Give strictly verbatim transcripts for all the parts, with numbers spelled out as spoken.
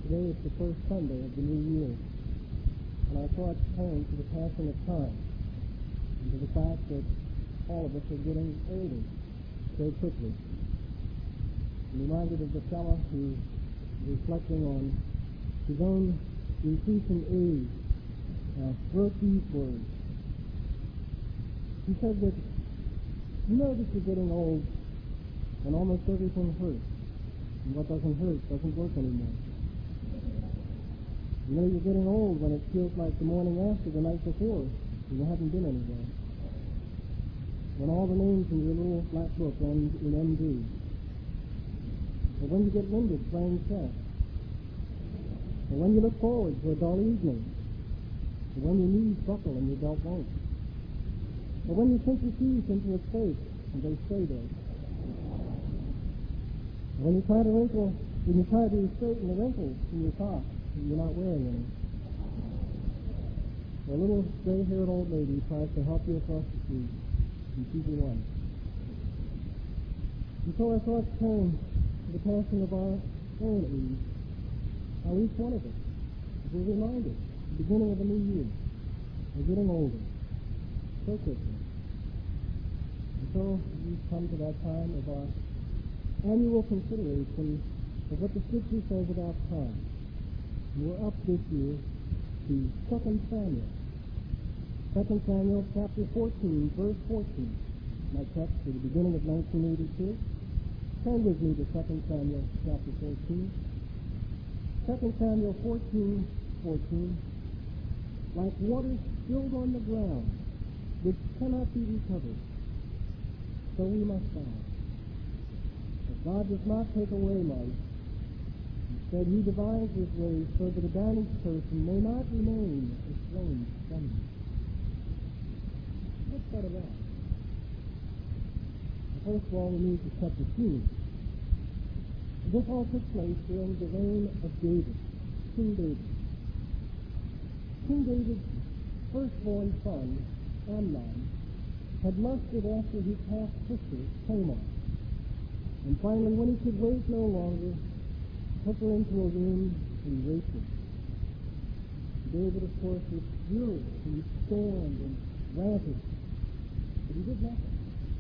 Today is the first Sunday of the new year, and our thoughts turn to the passing of time, and to the fact that all of us are getting older so quickly. I'm reminded of the fellow who, reflecting on his own increasing age, uh, wrote these words. He said that you know that you're getting old when almost everything hurts, and what doesn't hurt doesn't work anymore. You know you're getting old when it feels like the morning after the night before, and you haven't been anywhere. When all the names in your little black book end in M D. Or when you get winded playing chess. Or when you look forward to a dull evening. Or when your knees buckle and your belt won't. Or when you sink your teeth into a space and they stay there. Or when you try to wrinkle, when you try to straighten the wrinkles in your socks and you're not wearing any. Or a little gray-haired old lady tries to help you across the street and she's the one. And so our thoughts turn to the passing of our own age. How each one of us is a reminder, the beginning of a new year. We're getting older. So quickly. And so we've come to that time of our annual consideration of what the Scripture says about time. And we're up this year to Second Samuel. Second Samuel chapter fourteen, verse fourteen. My text for the beginning of nineteen eighty-two. Turn with me to Second Samuel chapter fourteen. Second Samuel fourteen, fourteen. Like waters spilled on the ground, which cannot be recovered, so we must die. But God does not take away life. Instead, he divides his ways so that a banished person may not remain estranged from him. What's that about? Well, first of all, we need to set the scene. This all took place during the reign of David, King David. King David's firstborn son, Amnon, had lusted after his half-sister, Tamar. And finally, when he could wait no longer, took her into a room and raped her. David, of course, was furious, and he stormed and ranted, but he did nothing.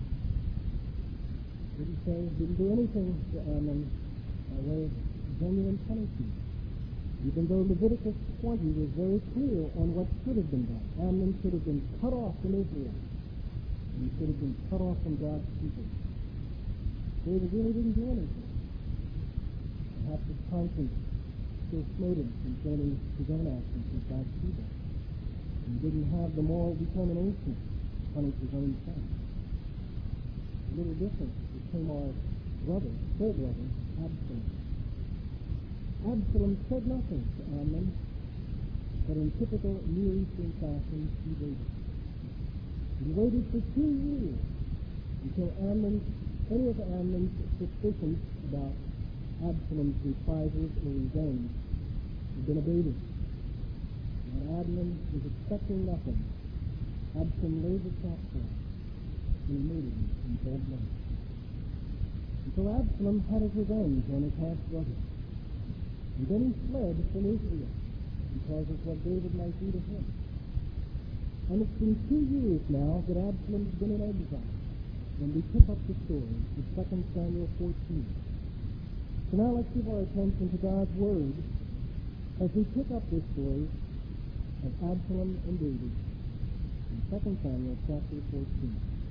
Did he say, didn't do anything to Amnon by way of genuine punishment. Even though Leviticus twenty was very clear on what should have been done. Amnon should have been cut off from Israel. And he should have been cut off from God's people. David really didn't do anything. Perhaps his conscience still smote him concerning his own actions with Bathsheba. And he didn't have the moral determination to punish his own son. A little different with Tamar's brother, full brother, Absalom. Absalom said nothing to Amnon, but in typical Near Eastern fashion, he waited. He waited for two years until Amnon, any of Amnon's suspicions about Absalom's reprisals or revenge had been abated. When Amnon was expecting nothing, Absalom laid the trap for him, and he murdered him in cold blood. And so Absalom had his revenge on his half-brother. And then he fled from Israel because of what David might do to him. And it's been two years now that Absalom's been in exile when we pick up the story in Second Samuel fourteen. So now let's give our attention to God's Word as we pick up this story of Absalom and David in Second Samuel chapter fourteen.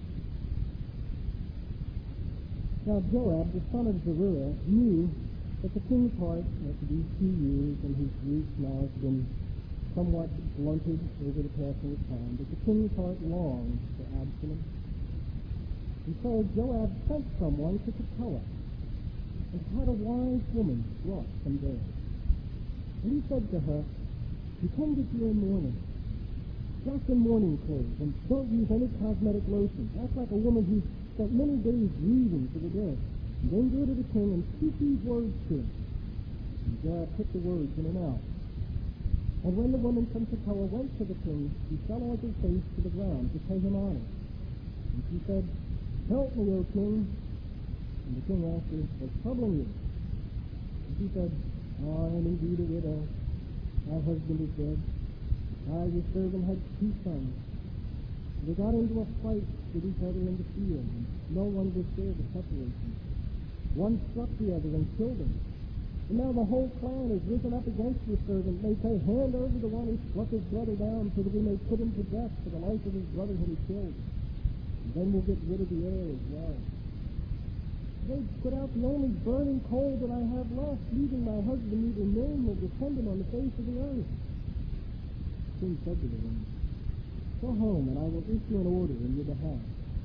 Now Joab, the son of Zeruiah, knew that the king's heart, after these two years, and his grief now has been somewhat blunted over the passing of time, that the king's heart longed for Absalom. And so Joab sent someone to Tekoa, and had a wise woman brought from there. And he said to her, pretend that you are mourning. Dress in mourning clothes, and don't use any cosmetic lotion. Act like a woman who spent many days grieving for the dead. And then go to the king and speak these words to him. And Joab put the words in her mouth. And when the woman from Tekoa went to the king, she fell on her face to the ground to pay him honor. And she said, help me, O king. And the king asked her, what's troubling you? And she said, I am indeed a widow. My husband is dead. I, your servant, had two sons. They got into a fight with each other in the field, and no one was there to separate them. One struck the other and killed him. And now the whole clan has risen up against your servant. They say, hand over the one who struck his brother down so that we may put him to death for the life of his brother whom he killed. And then we'll get rid of the heir as well. They put out the only burning coal that I have left, leaving my husband neither name nor descendant on the face of the earth. The king said to the woman, go home, and I will issue an order in your behalf.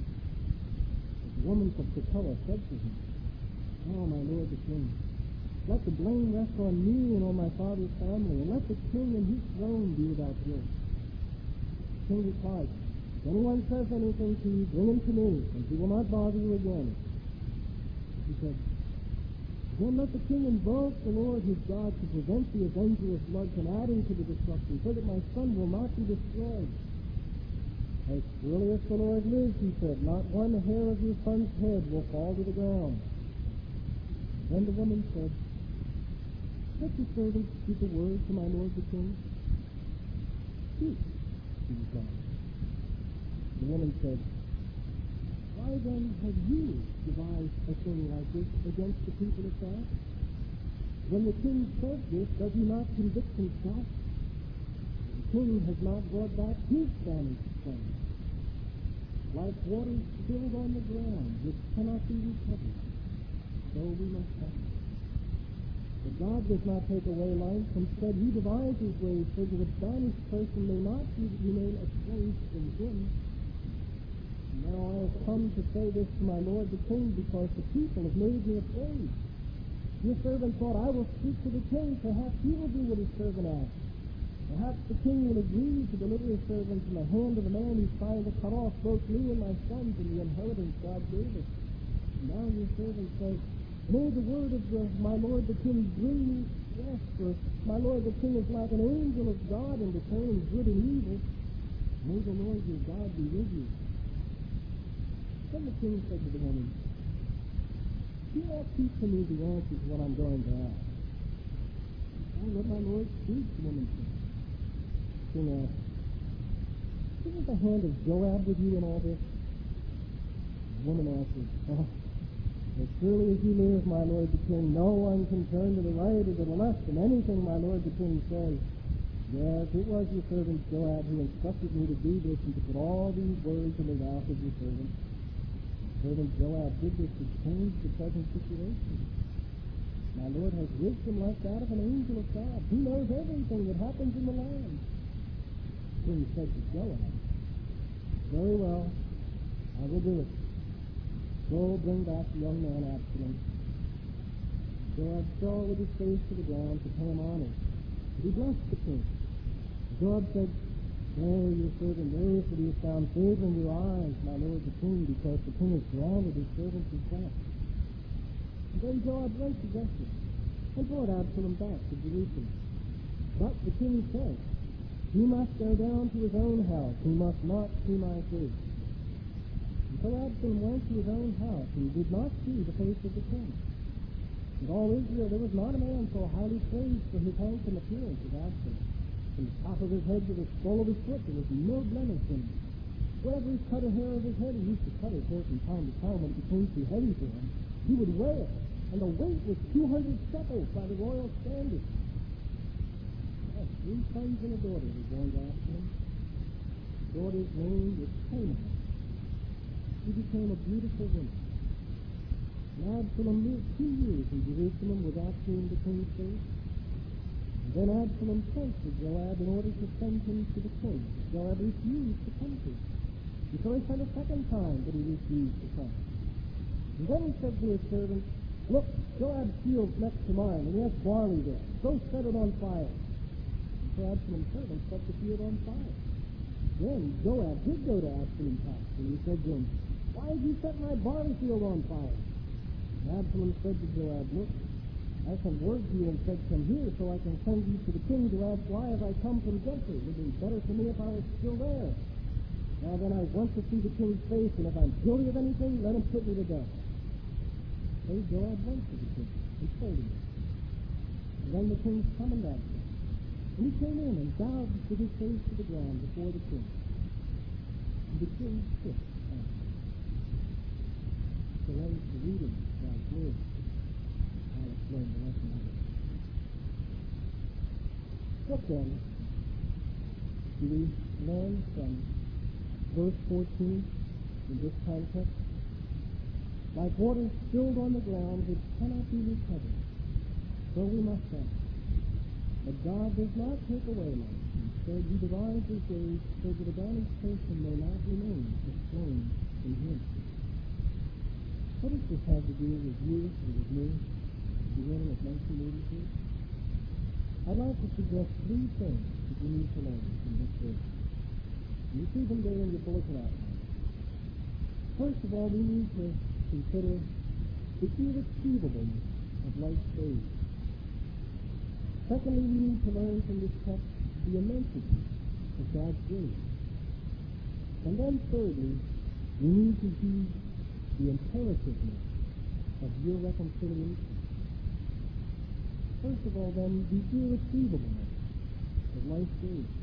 But the woman from Tekoa said to him, oh, my lord the king, let the blame rest on me and on my father's family, and let the king and his throne be without guilt. The king replied, if anyone says anything to you, bring him to me, and he will not bother you again. He said, then let the king invoke the Lord his God to prevent the avenger of blood from adding to the destruction, so that my son will not be destroyed. As surely as the Lord lives, he said, not one hair of your son's head will fall to the ground. Then the woman said, let your servant speak a word to my lord the king. Speak, he replied. The woman said, why then have you devised a thing like this against the people of God? When the king says this, does he not convict himself? The king has not brought back his damaged son. Like waters spilled on the ground, which cannot be recovered, so we must have. But God does not take away life. Instead, he devises ways so that a banished person may not remain a slave in him. Now I have come to say this to my lord the king, because the people have made me afraid. Your servant thought, I will speak to the king. Perhaps he will do what his servant asks. Perhaps the king will agree to deliver his servant from the hand of the man who's trying to cut off both me and my sons and the inheritance God gave us. And now your servant says, may the word of the, my lord the king bring me rest, for my lord the king is like an angel of God in discerning good and evil. May the Lord your God be with you. Then the king said to the woman, do not keep from me the answer to what I'm going to ask. Oh, let my lord speak, the woman said. The king asked, isn't the hand of Joab with you in all this? The woman answered, oh, as surely as you live, my lord the king, no one can turn to the right or to the left from anything my lord the king says. Yes, it was your servant Joab who instructed me to do this and to put all these words in the mouth of your servant. Servant Joab did this to change the present situation. My Lord has wisdom like that of an angel of God. He knows everything that happens in the land. The king said to Joab, very well, I will do it. Go bring back the young man Absalom. Joab fell with his face to the ground to pay him honor. But he blessed the king. Joab said, nay, your servant knows that he has found favor in your eyes, my lord the king, because the king has granted his servant's request. And then Joab went to Jesse and brought Absalom back to Jerusalem. But the king said, he must go down to his own house. He must not see my face. And so Absalom went to his own house and did not see the face of the king. In all Israel there was not a man so highly praised for his handsome appearance as Absalom. From the top of his head to the sole of his foot, there was no blemish in him. Wherever he cut a hair of his head, he used to cut his hair from time to time when it became too heavy for him. He would weigh it, and the weight was two hundred shekels by the royal standard. Yes, three sons and a daughter were born to Absalom. The daughter's name was Tamar. She became a beautiful woman. And Absalom lived two years in Jerusalem without seeing the king's face. Then Absalom sent for Joab in order to send him to the king. Joab refused to come to him. And so he sent a second time, but he refused to come. And then he said to his servant, look, Joab's field's next to mine, and he has barley there. Go set it on fire. And so Absalom's servant set the field on fire. Then Joab did go to Absalom's house, and he said to him, why have you set my barley field on fire? And Absalom said to Joab, look, I sent word to you and said, come here so I can send you to the king to ask why have I come from Jesse. It would be better for me if I was still there. Now then I want to see the king's face, and if I'm guilty of anything, let him put me to death. So Joab went to the king and told him. And then the king summoned Absalom. And he came in and bowed with his face to the ground before the king. And the king kissed Absalom. So when the reading of God's word, I'll explain the lesson of it. What then do we learn from verse fourteen in this context? Like water spilled on the ground which cannot be recovered, so we must die. But God does not take away life. Instead, he divides his ways so that a banished person may not remain ashamed in him. What does this have to do with you and with me at the beginning of nineteen eighty-two? I'd like to suggest three things that we need to learn from this verse. You see them there in your bulletin outline. First of all, we need to consider the irretrievableness of life's stage. Secondly, we need to learn from this text the immensity of God's grace. And then thirdly, we need to see the imperativeness of your reconciliation. First of all, then, the irretrievableness of life's grace.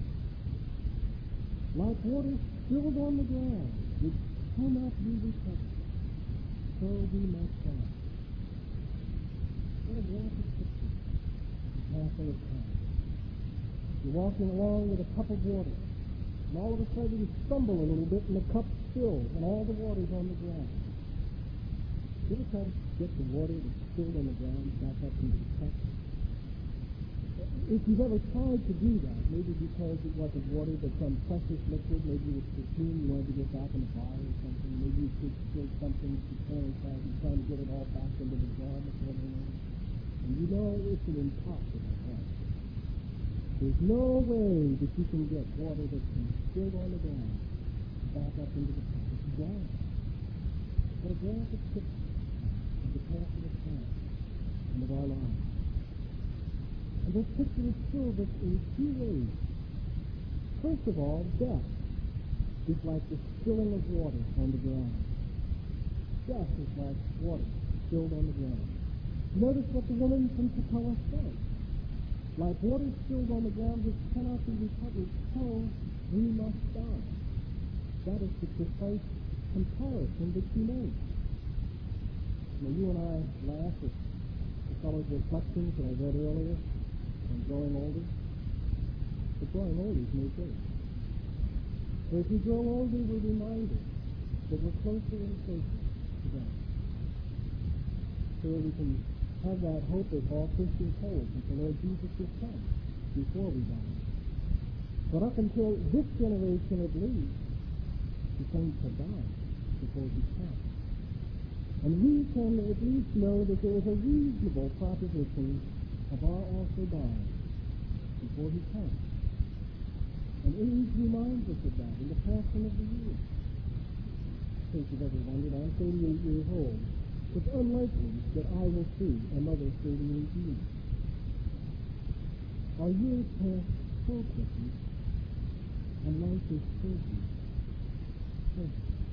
Like water spilled on the ground, which cannot be recovered, so we must die. What a graphic picture of passing of time. You're walking along with a cup of water, and all of a sudden you stumble a little bit, and the cup spills, and all the water's on the ground. You ever try to get the water that's spilled on the ground back up into the cup? If you've ever tried to do that, maybe because it wasn't water but some precious liquid, maybe it was perfume you wanted to get back in the fire or something, maybe you could spill something to transfer and trying to get it all back into the jar before they know it. And you know it's an impossible task. There's no way that you can get water that's been spilled on the ground back up into the cup. It's gone. What a graphic picture of the passing of time and of our lives. And this picture is filled with in two ways. First of all, death is like the spilling of water on the ground. Death is like water spilled on the ground. Notice what the woman from Tekoa said. Like water spilled on the ground which cannot be recovered, so we must die. That is the precise comparison that she made. Now, you and I laugh at the fellow's reflections that I read earlier on growing older. But growing older is no good. For as we grow older, we're reminded that we're closer and closer to God. So we can have that hope as all Christians hold that the Lord Jesus will come before we die. But up until this generation at least, the saints have died before he comes. And we can at least know that there is a reasonable proposition of our also dying before he comes. And age reminds us of that in the passing of the years. In case you've ever wondered, I'm thirty-eight years old. It's unlikely that I will see another thirty-eight years. Our years pass so quickly, and life is so brief. So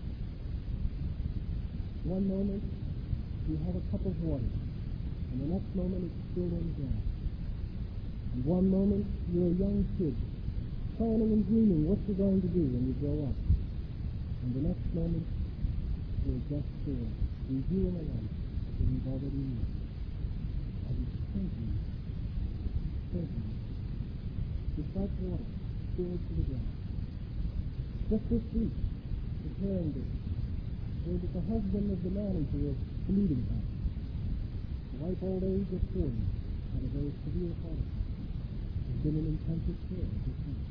one moment you have a cup of water, and the next moment it's spilled on the ground. And one moment you're a young kid, planning and dreaming what you're going to do when you grow up. And the next moment you're just there, reviewing a life that you've already lived. And it's simply, simply, it's like water spilled to the ground. Just this week, preparing this, heard that the husband of the manager of the meeting house, the ripe old age of forty, had a very severe heart attack, has been in intensive care ever since.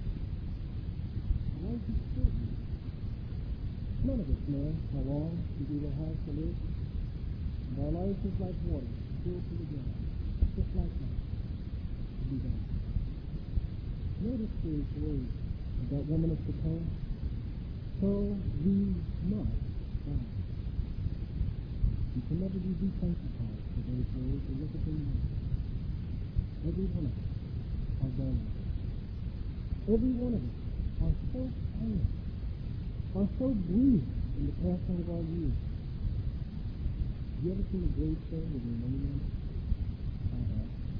Life is still here. None of us know how long we will have to live, and our life is like water spilled to the ground, just like that, to be done. Notice these words of that woman of Tekoa. So we must die. You can never be desensitized to those words or look at them now. Every one of us are vulnerable. Every one of us are so tiny, are so brief in the passing of our years. Have you ever seen a gravestone with your name on it? I have.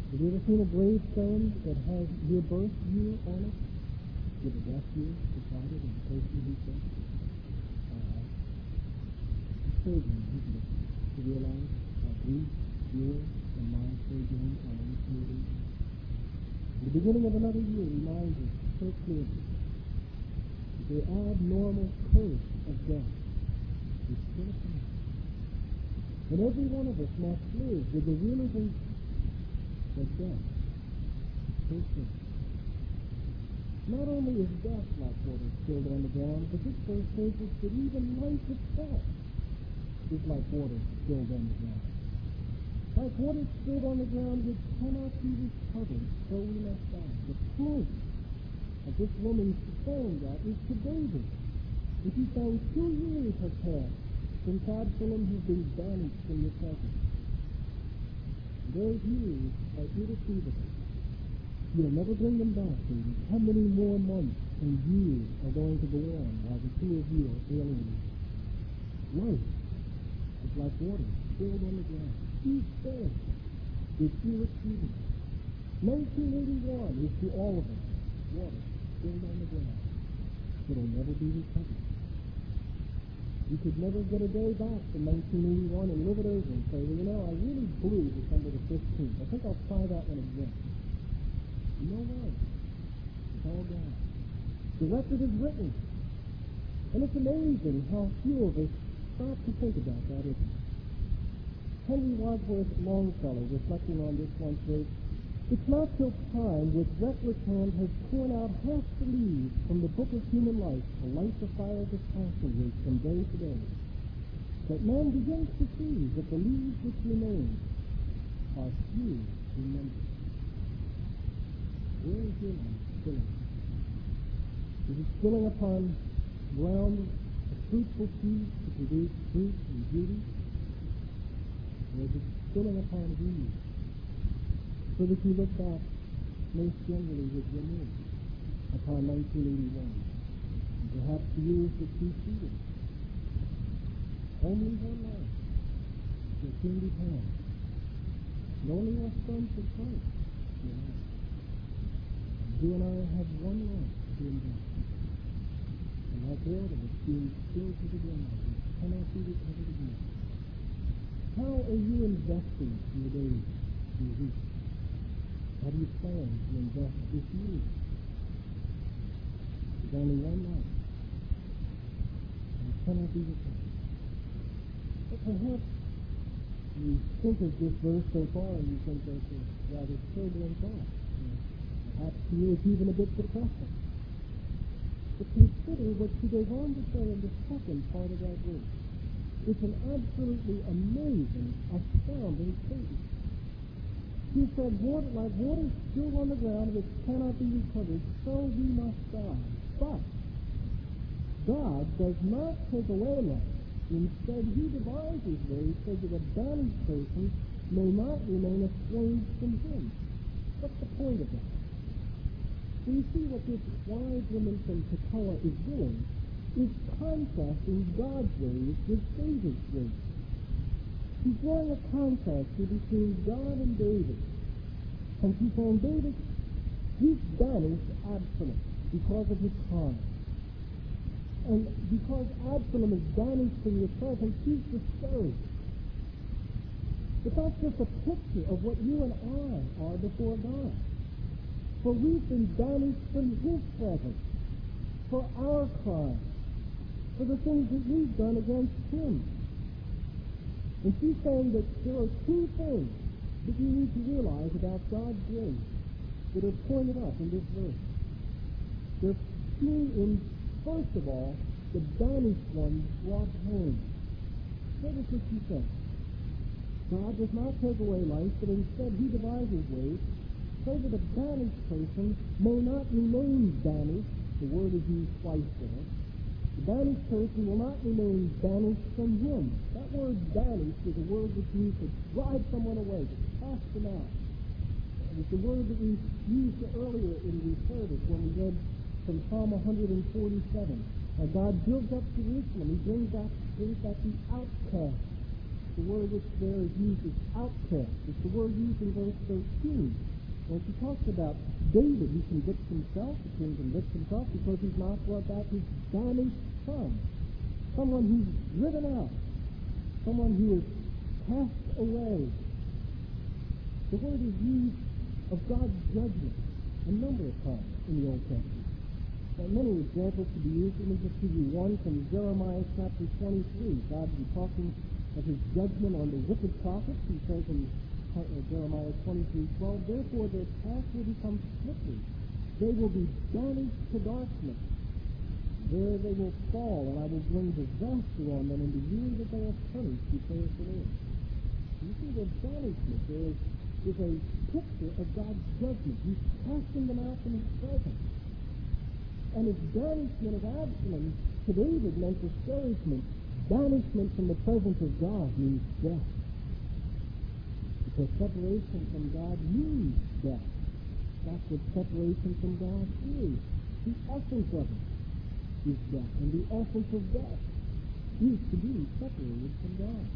Have you ever seen a gravestone that has your birth year on it? With a death year beside it and the person who said it? Alright. It's sobering, isn't it? To realize how brief, year, and mind sojourn on earth may be. The beginning of another year reminds us so clearly that the abnormal curse of death is still upon us. And every one of us must live with the realization that death is sin. Not only is death like water spilled on the ground, but this verse shows us that even life itself is like water spilled on the ground. Like water spilled on the ground which cannot be recovered, so we must die. The point of this woman's saying that is to David. If he found two years have passed since Absalom has been banished from your presence. Those years are irretrievable. You'll never bring them back, David. How many more months and years are going to go on while the two of you are alienated? Life is like water spilled on the ground. Each day is irretrievable. nineteen eighty-one is to all of us water spilled on the ground. It'll never be recovered. You could never get a day back from nineteen eighty-one and live it over and say, well, you know, I really blew December the fifteenth. I think I'll try that one again. No way. It's all gone. The record is written. And it's amazing how few of us stop to think about that, isn't it? Henry Wadsworth Longfellow, reflecting on this once, wrote, "It's not till time with reckless hand has torn out half the leaves from the book of human life to light the fire of his passion with from day to day, that man begins to see that the leaves which remain are few in number." Where is your life spilling? Is it spilling upon ground of fruitful seeds to produce fruit and beauty? Or is it spilling upon weeds, so that you look back most generally with remorse upon nineteen eighty-one, and perhaps the years that preceded? Only one life will soon be passed, and only our sons of Christ will have. You and I have one life to invest, and like water that's being spilled to the ground, it cannot be recovered again. How are you investing your days, your weeks? How do you plan to invest this year? There's only one life, and it cannot be recovered. But perhaps you think of this verse so far and you think that's a rather sobering thought. Perhaps to you it's even a bit depressing. But consider what she goes on to say in the second part of that verse. It's an absolutely amazing, astounding statement. She said, water, like water spilled on the ground which cannot be recovered, so we must die. But God does not take away life. Instead, he devises ways so that a banished person may not remain estranged from him. What's the point of that? So you see what this wise woman from Tekoa is doing is contrasting God's ways with David's ways. She's drawing a contrast between God and David. And she's saying, David, he's banished Absalom because of his crime. And because Absalom is banished from your presence, he's discouraged. But that's just a picture of what you and I are before God. For we've been banished from his presence for our crime, for the things that we've done against him. And she's saying that there are two things that you need to realize about God's grace that are pointed out in this verse. They're seen in, first of all, the banished one brought home. Notice what she says. God does not take away life, but instead he devises ways so that a banished person may not remain banished. The word is used twice there. The banished person will not remain banished from him. That word banished is a word that's used to drive someone away, to cast them out. And it's a word that we used earlier in the service when we read from Psalm one forty-seven. Now God builds up Jerusalem. He brings back, brings back the outcast to word which there is used is outcast. It's the word used in verse thirteen. And she talks about David, he convicts himself, the king convicts himself because he's not brought back his banished son. Someone who's driven out. Someone who is cast away. The word is used of God's judgment a number of times in the Old Testament. There are many examples to be used. Let me just give you one from Jeremiah chapter twenty-three. God will be talking of his judgment on the wicked prophets. He says in uh, Jeremiah twenty-three twelve, therefore their path will become slippery. They will be banished to darkness. There they will fall, and I will bring disaster on them in the year that they are punished, declares the Lord. You see, the banishment there is, is a picture of God's judgment. He's casting them out from his presence. And his banishment of Absalom to David meant discouragement. Banishment from the presence of God means death. Because separation from God means death. That's what separation from God is. The essence of it is death. And the essence of death is to be separated from God.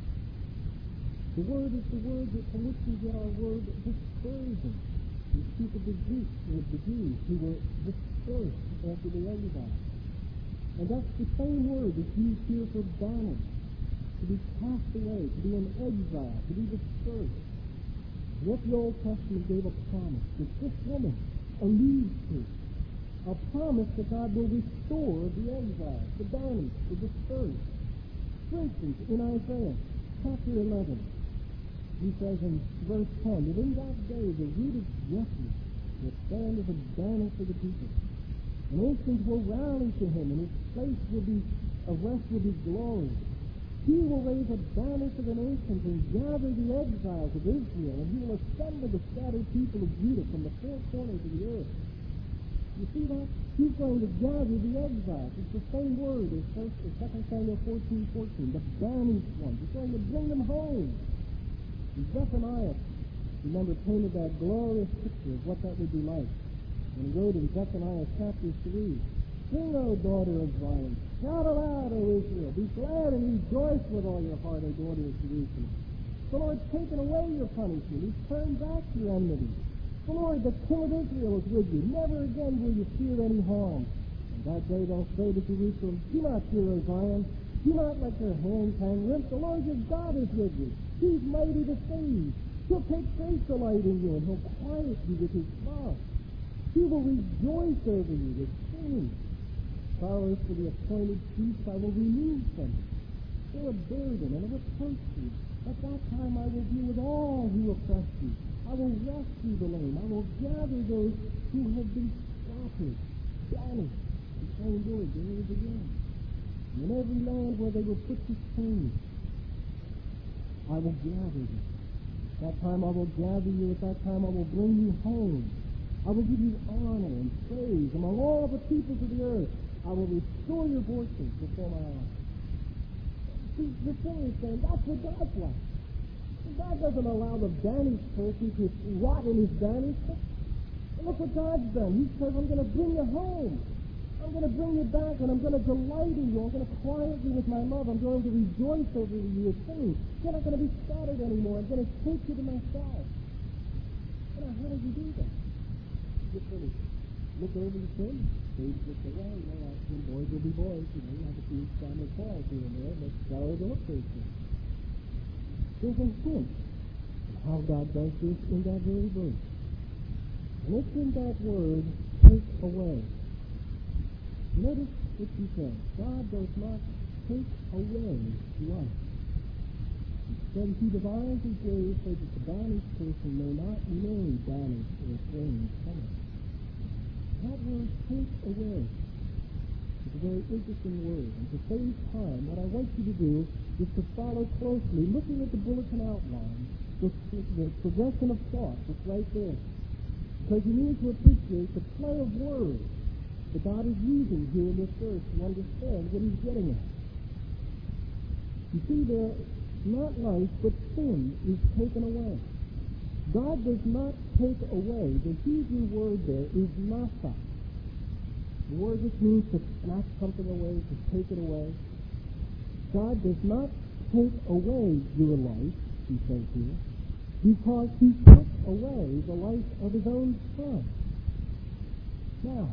The word is the word that from which we get our word dispersion. We speak of the Greeks and of the Jews who were dispersed after the exile. And that's the same word that's used here for banished, to be cast away, to be in exile, to be dispersed. What the Old Testament gave a promise that this woman alludes to. A promise that God will restore the exile, the banished, the dispersed. For instance, in Isaiah chapter eleven, he says in verse ten, that in that day the root of Jesse will stand as a banner for the people. And nations will rally to him, and his place will be, of rest will be glory. He will raise a banner for the nations and gather the exiles of Israel, and he will assemble the scattered people of Judah from the four corners of the earth. You see that? He's going to gather the exiles. It's the same word as first or Second Samuel fourteen fourteen, the banished ones. He's going to bring them home. And Zephaniah, remember, painted that glorious picture of what that would be like. And he wrote in Zephaniah chapter three, sing, O daughter of Zion, shout aloud, O Israel, be glad and rejoice with all your heart, O daughter of Jerusalem. The Lord's taken away your punishment. He's turned back your enmity. The Lord, the King of Israel, is with you. Never again will you fear any harm. And that day they'll say to Jerusalem, do not fear, O Zion. Do not let your hands hang limp. The Lord your God is with you. He's mighty to save. He'll take great delight in you, and he'll quiet you with his love. He will rejoice over you with singing. Sorrows for the appointed peace I will remove from you. They're a burden and a reproach to you. At that time I will deal with all who oppress you. I will rescue the lame. I will gather those who have been scattered, banished. The same word there is again. And in every land where they will put to shame, I will gather you. At that time I will gather you. At that time I will bring you home. I will give you honor and praise among all the peoples of the earth. I will restore your fortunes before my eyes. See, the thing is saying that's what God's like. God doesn't allow the banished person to rot in his banishment. And look what God's done. He says, I'm going to bring you home. I'm going to bring you back, and I'm going to delight in you. I'm going to quiet you with my love. I'm going to rejoice over you with singing. You're not going to be scattered anymore. I'm going to take you to myself. You know, how did you do that? You just sort of look over the sin. Babies would say, well, you know, when boys will be boys. You know, you have a few family quarrels here and there, but God overlook those things. There's a hint of how God does this in that very verse. And it's in that word, take away. Notice what he says. God does not take away life. Instead, he divides his days so that the banished person may not remain banished or estranged from it. That word, take away, is a very interesting word. And to save time, what I want you to do is to follow closely, looking at the bulletin outline, the, the progression of thought that's right there. Because you need to appreciate the play of words that God is using here in this verse to understand what he's getting at. You see there, not life, but sin is taken away. God does not take away. The Hebrew word there is nasa. The word which means to snatch something away, to take it away. God does not take away your life, he says here, because he took away the life of his own son. Now,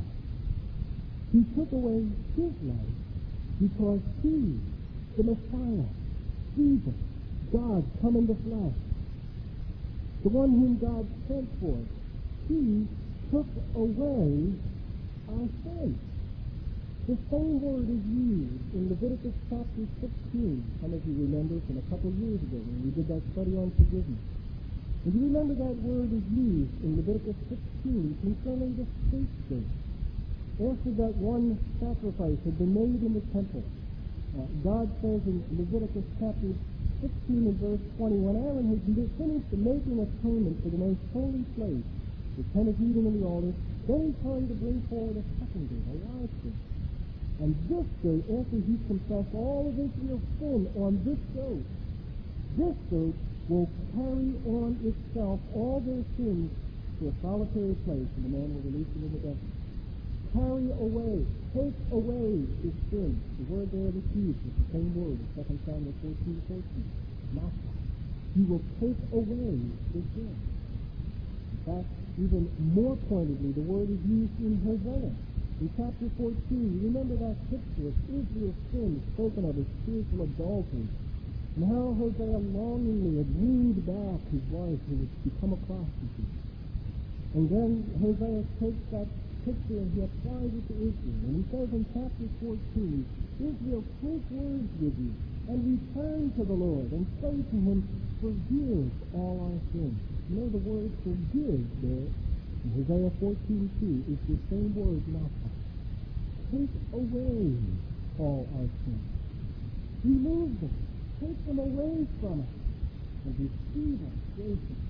he took away his life because he, the Messiah, Jesus, God come in the flesh, the one whom God sent forth, he took away our sin. The same word is used in Leviticus chapter sixteen. Some of you remember from a couple of years ago when we did that study on forgiveness. And you remember that word is used in Leviticus sixteen concerning the scapegoat. After that one sacrifice had been made in the temple, uh, God says in Leviticus chapter sixteen and verse twenty, when Aaron had finished making atonement for the most holy place, the tent of meeting in the altar, then he turned to bring forward a second goat, a live goat. And this goat, after he confessed all of Israel's sin on this goat, this goat will carry on itself all their sins to a solitary place, and the man will release them in the desert. Carry away, take away his sin. The word there that's used is the same word in Second Samuel fourteen fourteen. Nasa. He will take away his sin. In fact, even more pointedly, the word is used in Hosea. In chapter fourteen, you remember that picture of Israel's sin spoken of as spiritual adultery, and how Hosea longingly had wooed back his wife who had become a prostitute. And then Hosea takes that picture and he applies it to Israel. And he says in chapter fourteen, Israel, take words with you and return to the Lord and say to him, forgive all our sins. You know the word forgive there in Hosea fourteen two is the same word, nasa. Take away all our sins. Remove them. Take them away from us and receive us graciously.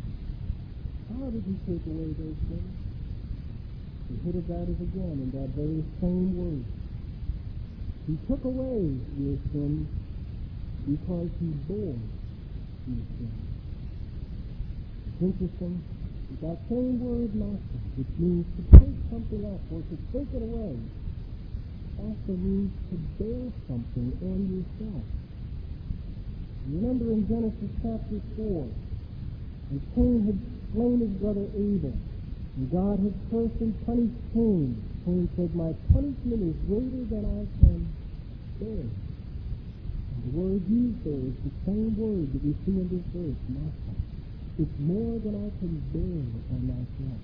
How did he take away those sins? The hit of that is again in that very same word. He took away your sins because he bore your sins. It's interesting that that same word, nasa, which means to take something up or to take it away, also means to bear something on yourself. Remember in Genesis chapter four, when Cain had slain his brother Abel, and God had cursed and punished Cain, Cain said, my punishment is greater than I can bear. And the word used there is the same word that we see in this verse, nasa. It's more than I can bear on myself.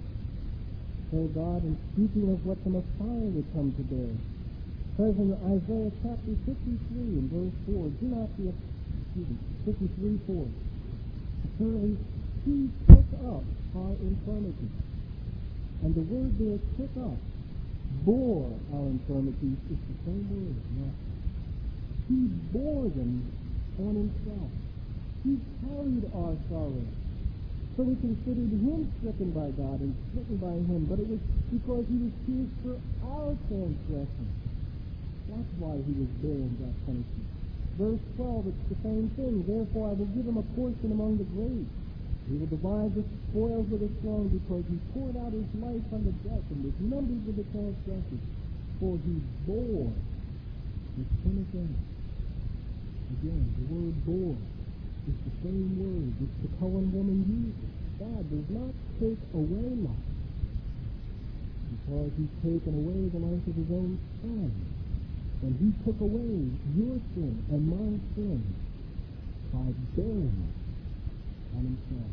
So God, in speaking of what the Messiah would come to bear, says in Isaiah chapter fifty-three and verse four, do not be, excuse me, fifty-three four, surely he took up our infirmities. And the word there, took up, bore our infirmities, is the same word, not. He bore them on himself. He carried our sorrows. So we considered him stricken by God and stricken by him, but it was because he was pierced for our transgression. That's why he was bearing that punishment. Verse twelve, it's the same thing. Therefore I will give him a portion among the great. He will divide the spoils of the strong, because he poured out his life on the death and was numbered with the transgressors. For he bore his sin again. Again, the word bore is the same word which the Cohen woman uses. God does not take away life, because he's taken away the life of his own son. And he took away your sin and my sin by bearing it on himself.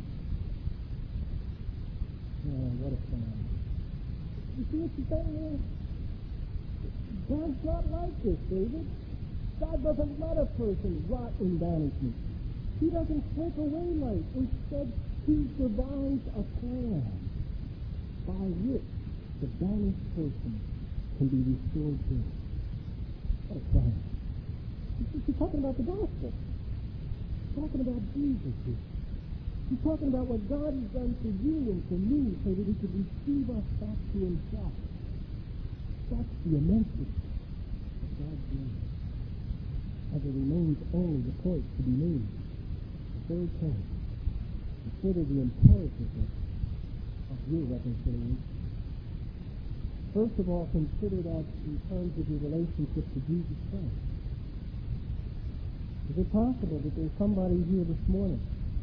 Oh, what a plan. You see what you're saying here? God's not like this, David. God doesn't let a person rot in banishment. He doesn't take away life. Instead, he devised a plan by which the banished person can be restored to him. What a plan. He's talking about the gospel. He's talking about Jesus here. He's talking about what God has done for you and for me so that he could receive us back to himself. That's the immensity of God's grace. As it remains only the point to be made. The third point. Consider the imperativeness of your reconciliation. First of all, consider that in terms of your relationship to Jesus Christ. Is it possible that there's somebody here this morning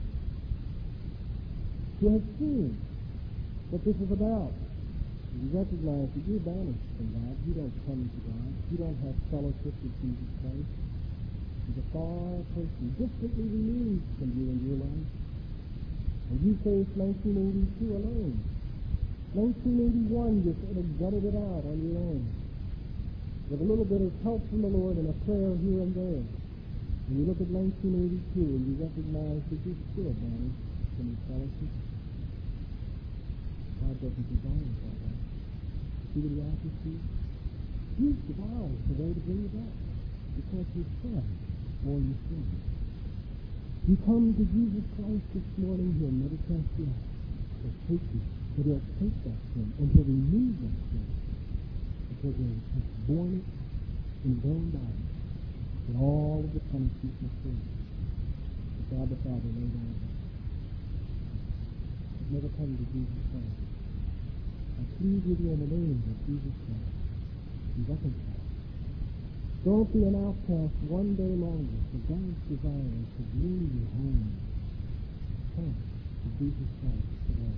who has seen what this is about? You recognize that you're banished from God. You don't come to God. You don't have fellowship with Jesus Christ. He's a far person, distantly removed from you in your life. And you faced nineteen eighty-two alone. nineteen eighty-one, you sort of gutted it out on your own, with a little bit of help from the Lord and a prayer here and there. And you look at nineteen eighty-two and you recognize that you're still banished from His fellowship. God doesn't desire us like that. See what He offers to you? He's devised the way to bring you back, because His Son bore your sin. You come to Jesus Christ this morning, He'll never cast you out. He'll take you, but He'll take that sin and He'll remove that sin, because He has borne it in His own body, and all of the punishment of sin that God the Father laid on Him. You've never come to Jesus Christ. I plead with you in the name of Jesus Christ. Be reconciled. Don't be an outcast one day longer, for God's desire is to bring you home. Come to Jesus Christ today.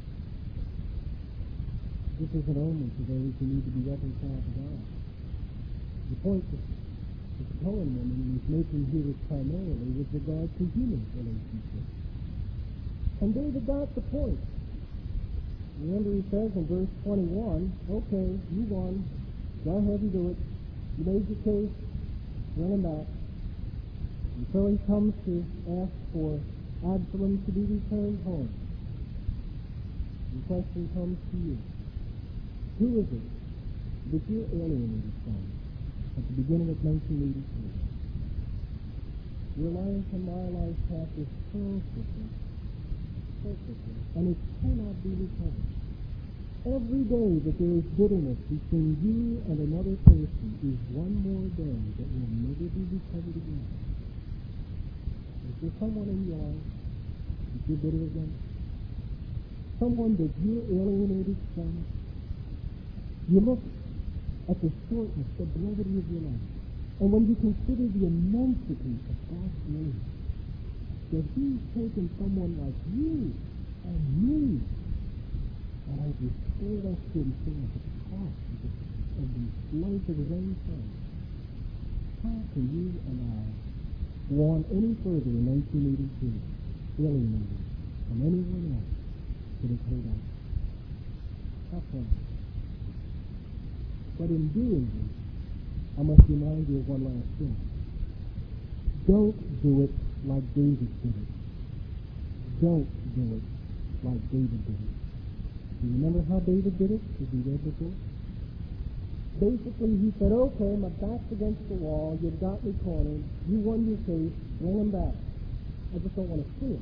This isn't only for those who need to be reconciled to God. The point that the Cohen woman was making here is primarily with regard to human relationships. And David got the point. Remember, he says in verse twenty-one, okay, you won. Go ahead and do it. You made your case. Bring him back. And so he comes to ask for Absalom to be returned home. The question comes to you. Who is it that you're alienated from at the beginning of nineteen eighty-three? Your life and my life path is perfectly, perfectly, and it cannot be recovered. Every day that there is bitterness between you and another person is one more day that will never be recovered again. Is there someone in your life that you're bitter against? Someone that you're alienated from? You look at the shortness, the brevity of your life, and when you consider the immensity of God's grace, that He's taken someone like you and me and has restored us to Himself at the cost of the, of the life of His own Son. How can you and I go on any further in nineteen eighty-two, alienated from anyone else that has hurt us? How can? But in doing this, I must remind you of one last thing. Don't do it like David did it. Don't do it like David did it. Do you remember how David did it? Did we read before? Basically, he said, okay, my back's against the wall, you've got me cornered, you won your case, bring him back. I just don't want to see him.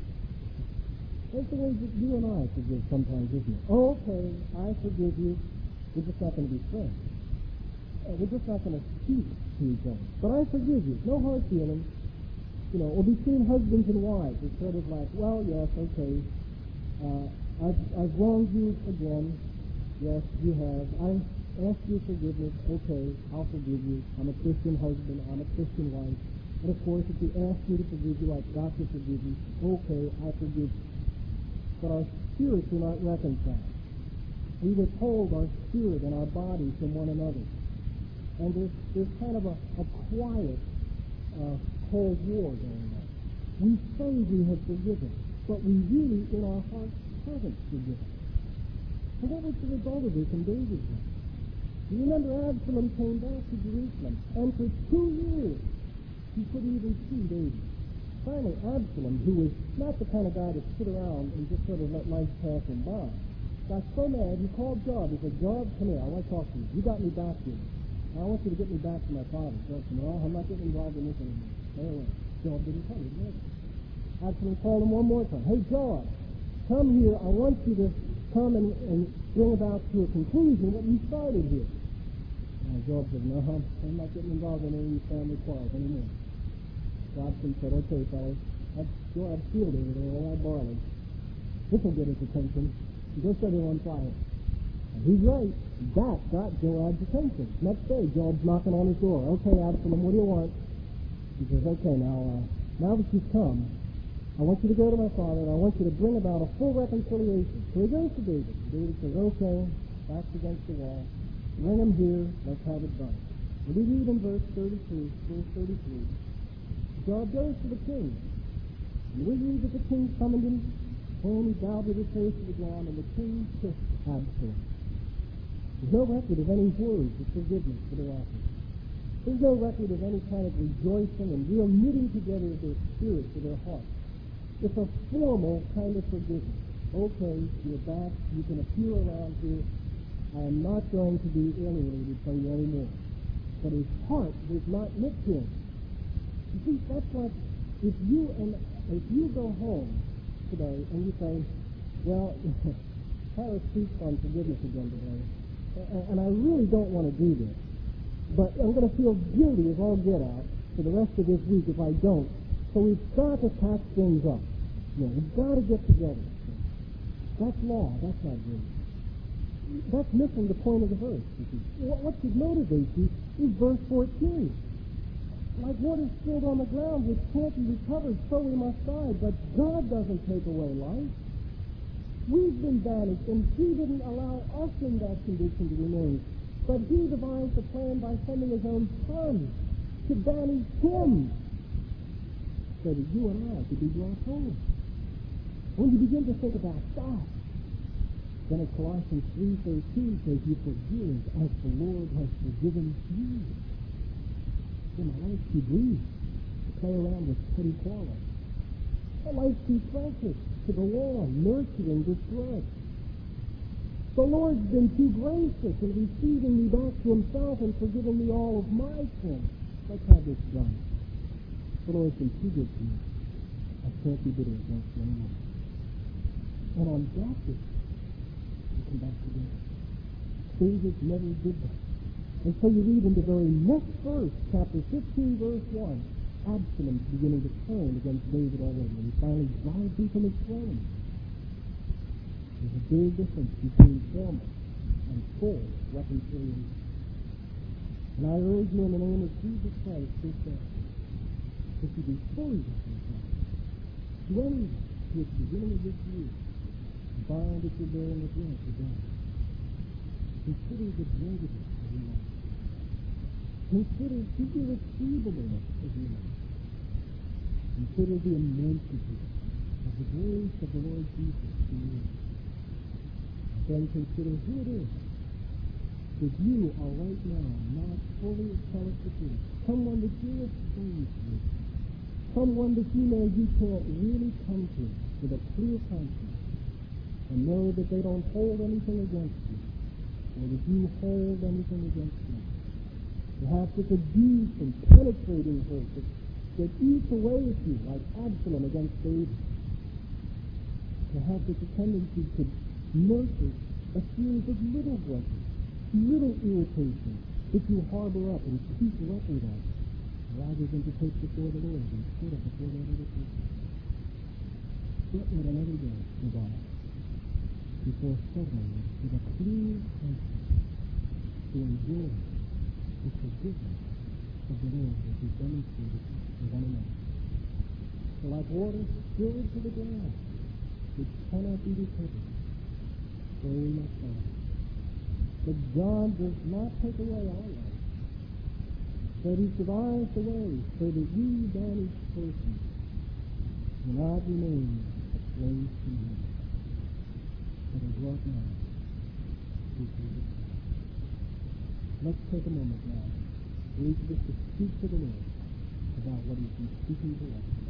That's the way that you and I forgive sometimes, isn't it? Oh, okay, I forgive you. We're just not going to be friends. Uh, we're just not going to speak to each other. But I forgive you. No hard feelings. You know, or between husbands and wives, it's sort of like, well, yes, okay, uh, I've, I've wronged you again. Yes, you have. I ask your forgiveness. Okay, I'll forgive you. I'm a Christian husband. I'm a Christian wife. And of course, if you ask me to forgive you, I've got to forgive you. Okay, I forgive you. But our spirits are not reconciled. We withhold our spirit and our body from one another. And there's, there's kind of a, a quiet uh, Cold War going on. We say we have forgiven, but we really, in our hearts, haven't forgiven. So what was the result of this in David's life? You remember Absalom came back to Jerusalem, and for two years he couldn't even see David. Finally, Absalom, who was not the kind of guy to sit around and just sort of let life pass him by, got so mad, he called Joab. He said, Joab, come here, I want to talk to you. You got me back here. I want you to get me back to my father. Joab said, no, I'm not getting involved in this anymore. Stay away. Joab didn't come. He didn't. Absalom called him one more time. Hey, Joab, come here. I want you to come and, and bring about to a conclusion what you started here. And Joab said, no, I'm, I'm not getting involved in any family quarrels anymore. Absalom said, okay, fellas, that's Joab's field over there, all that barley. This will get his attention. Go set it on fire. And he's right. That got Joab's attention. Next day, Joab's knocking on his door. Okay, Absalom, what do you want? He says, okay, now, uh, now that you've come, I want you to go to my father, and I want you to bring about a full reconciliation. So he goes to David. David says, okay, back's against the wall. Bring him here. Let's have it done. And we read in verse thirty-two, verse thirty-three, God goes to the king. And we read that the king summoned him, and he bowed with his face to the ground, and the king kissed Absalom. There's no record of any words of forgiveness for their office. There's no record of any kind of rejoicing and real knitting together of their spirits or their hearts. It's a formal kind of forgiveness. Okay, you're back. You can appear around here. I am not going to be alienated from you anymore. But his heart does not knit to him. You see, that's like if you and if you go home today and you say, well, Harris preached on forgiveness again today, and I really don't want to do this, but I'm going to feel guilty as all get out for the rest of this week if I don't. So we've got to patch things up. You know, we've got to get together. That's law. That's not good. That's missing the point of the verse. What, what should motivate you is verse fourteen. Like water spilled on the ground which can't be recovered, so we must die. But God doesn't take away life. We've been banished, and He didn't allow us in that condition to remain. But He devised a plan by sending His own Son to banish Him, so that you and I could be brought home. When you begin to think about that, then in Colossians three thirteen says, you forgive as the Lord has forgiven you. In my life too brief to play around with petty quarrels. My life's too precious to go on nurturing this grudge. The Lord's been too gracious in receiving me back to Himself and forgiving me all of my sins. Let's have this done. The Lord's been too good to me. I can't be bitter against you anymore. And on that day, we come back together. David never did that. And so you read in the very next verse, chapter fifteen, verse one, Absalom's beginning to turn against David already, and he finally drives him from his throne. There's a big difference between formal and full reconciliation. And I urge you in the name of Jesus Christ this day, that you be fully reconciled to anyone who at the beginning of this year bind that you're bearing with you for God. Consider the greatness of your life. Consider the irretrievableness of your life. Consider the immensity of the grace of the Lord Jesus to you. Then consider who it is that you are right now not fully satisfied. Someone that you're estranged with. Someone that you know you can't really come to with a clear conscience and know that they don't hold anything against you, or that you hold anything against them. Perhaps it's a deep and penetrating hurt that, that eats away at you like Absalom against David. Perhaps it's a tendency to nurture a series of little grudges, little irritations that you harbor up and keep record of, rather than to take before the Lord and put it before that other person. Let not another day go by before settling with a clear conscience to enjoy the forgiveness of the Lord that He demonstrated to one another. For like water spilled to the ground, which cannot be recovered, so we must die. But God does not take away our life, but He survives the way so that we, banished persons, do not remain a slave to Him, but are brought now to Jesus Christ. Let's take a moment now for each of us to speak to the Lord about what He's been speaking to us.